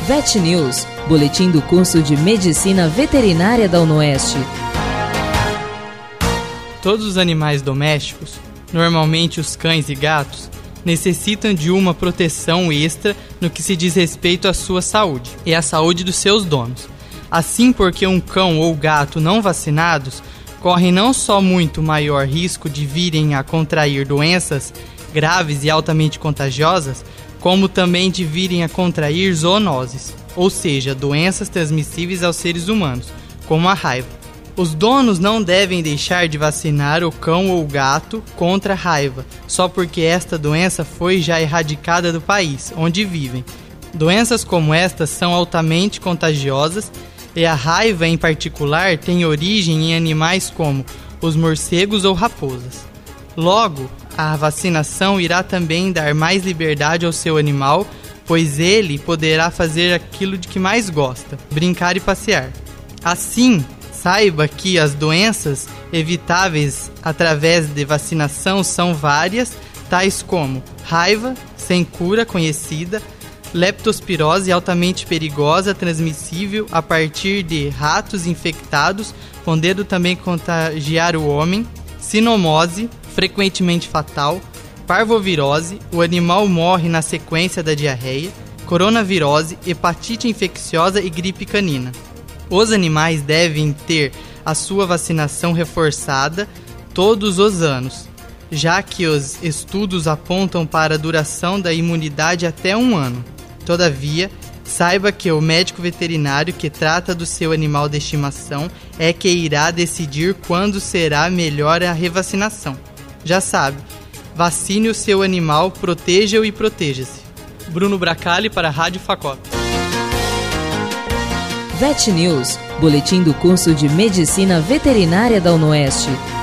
Vet News, boletim do curso de Medicina Veterinária da UnoOeste. Todos os animais domésticos, normalmente os cães e gatos, necessitam de uma proteção extra no que se diz respeito à sua saúde e à saúde dos seus donos. Assim, porque um cão ou gato não vacinados correm não só muito maior risco de virem a contrair doenças graves e altamente contagiosas, como também de virem a contrair zoonoses, ou seja, doenças transmissíveis aos seres humanos, como a raiva. Os donos não devem deixar de vacinar o cão ou o gato contra a raiva, só porque esta doença foi já erradicada do país onde vivem. Doenças como estas são altamente contagiosas e a raiva, em particular, tem origem em animais como os morcegos ou raposas. Logo, a vacinação irá também dar mais liberdade ao seu animal, pois ele poderá fazer aquilo de que mais gosta, brincar e passear. Assim, saiba que as doenças evitáveis através de vacinação são várias, tais como raiva, sem cura conhecida, leptospirose altamente perigosa, transmissível a partir de ratos infectados, podendo também contagiar o homem, sinomose, frequentemente fatal, parvovirose, o animal morre na sequência da diarreia, coronavirose, hepatite infecciosa e gripe canina. Os animais devem ter a sua vacinação reforçada todos os anos, já que os estudos apontam para a duração da imunidade até 1 ano. Todavia, saiba que o médico veterinário que trata do seu animal de estimação é que irá decidir quando será melhor a revacinação. Já sabe, vacine o seu animal, proteja-o e proteja-se. Bruno Bracali para a Rádio Facop. Vet News, boletim do curso de Medicina Veterinária da UnoOeste.